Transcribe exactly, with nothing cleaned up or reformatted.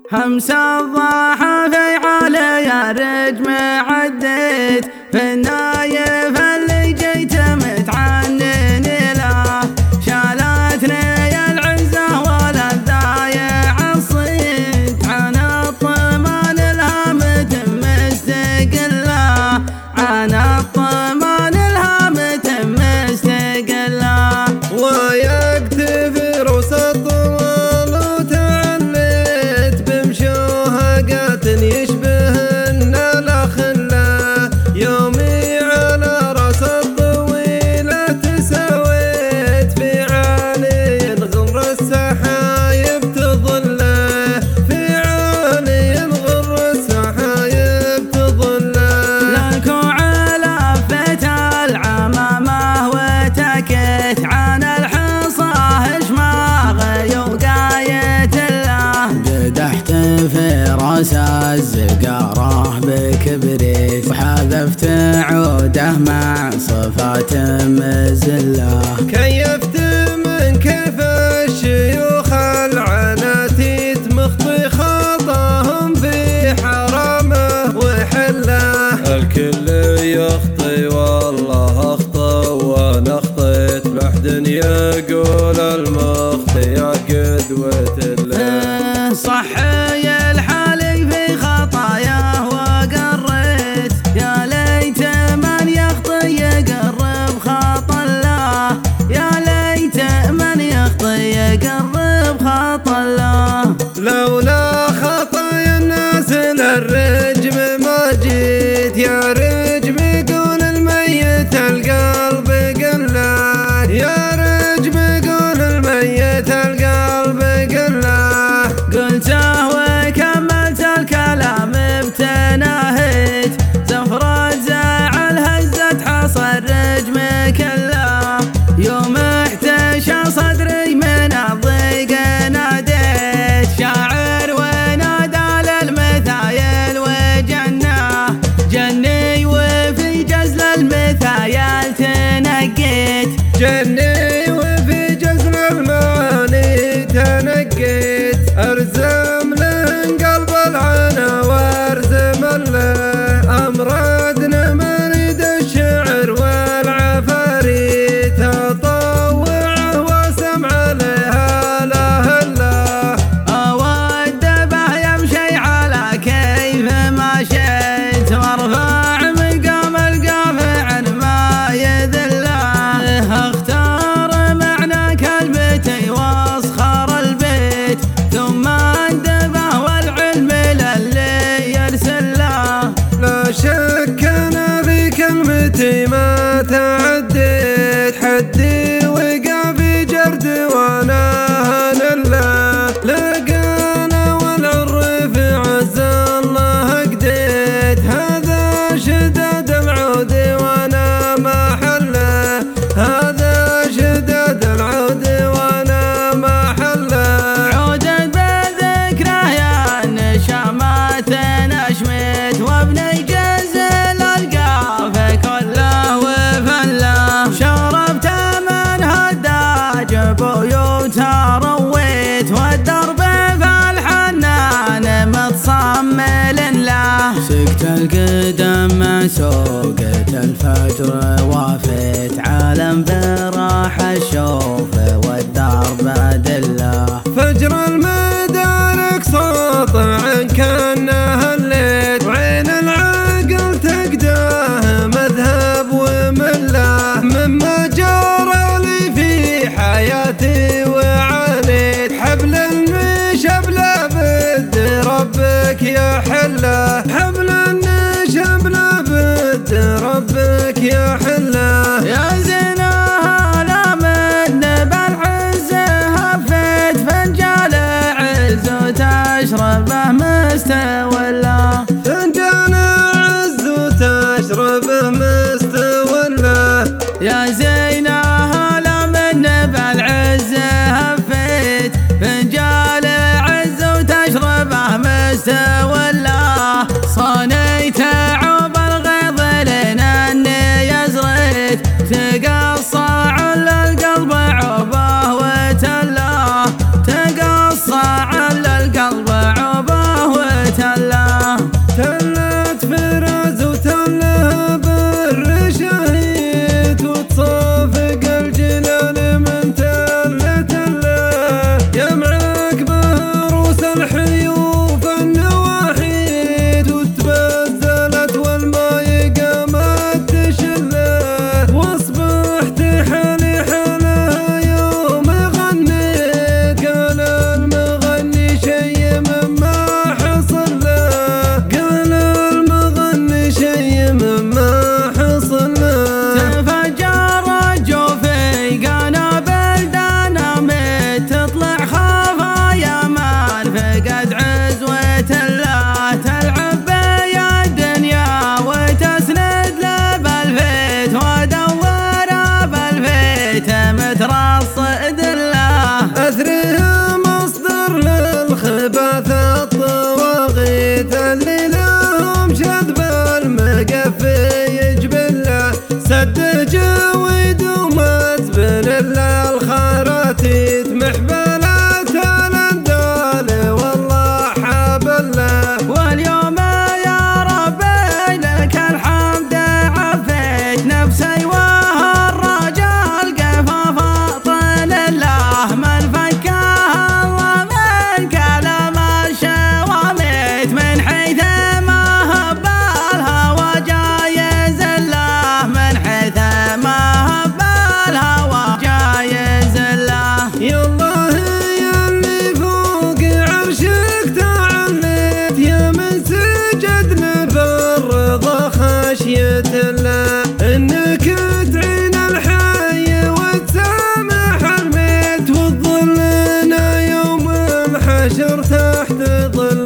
همس الضحى في علي رجم عديت في النايف اللي جيت متعنن له شالتني العزة ولا الضايع الصيت عن الطمان الهامة مستقلة عن الطمان الهامة مستقلة ويكتفي روس الطوال وتعليت بمشوهقات يشبهن الأخلة يومي على راس الطويلة تسويت في عالي غر السحايب تظله في عالي غر السحايب تظله لكو على فت العمامة وتكت عن الحصى شماغ يوقايت الله قدحت في راس الزقارة بكبريت وحذفت عوده مع صفات مزله كيفت من كيف الشيوخ العناتيت مخطي خطاهم في حرامه وحله الكل يخطي والله اخطا وانا اخطيت لحد يقول المخطي يا قدوة الله صحي الحالي في خطاياه وقريت يا ليت من يخطي يقرب خطا الله يا ليت من يخطي يقرب خطا الله لولا خطايا الناس للرجم ما جيت يا رجم يقول الميت القلب قله يا رجم يقول الميت القلب قله قلته وكملت الكلام بتناهيت زفرة زعل هزت حصى الرجم كله يوم احتشى صدري من الضيق ناديت شاعر ونادى للمثايل وجناه جني وفي جزل المثايل تنقيت جني وفي جزل المعاني تنقيت ارزم له قلب العنا وارزم له امراضنا مريد الشعر والعفاريت اطوعه واسمع لها لا الله اود به يمشي على كيف ما شئت وارفع مقام القافع ما يذله اختار معنى كلمتي واسخر البيت ثم انتبه والعلم للي يرسل له لا شك انا في كلمتي ما تعديت حدي وقع في جرد وانا هنله لقانا والعرف عز الله قديت هذا شداد العود وانا ما حله هذا شداد العود وانا ما حله عودت بذكره يا النشامات نشمت وابني جزل القاف كله وفله شربت من هداج بيوت رويت والدرب في الحنان متصمل له سكت القدم سوقت الفجر وافت عالم براح الشوف والدرب دله فجر المدارك ساطع كانه الليل وعين العقل تقداه مذهب ومله مما جرى لي في حياتي وعانيت حبل النشبله بد ربك يا حله حبل النشبله بد ربك يا حله يا زينها لا من بالعز هفت فنجال عاشر تحت ظل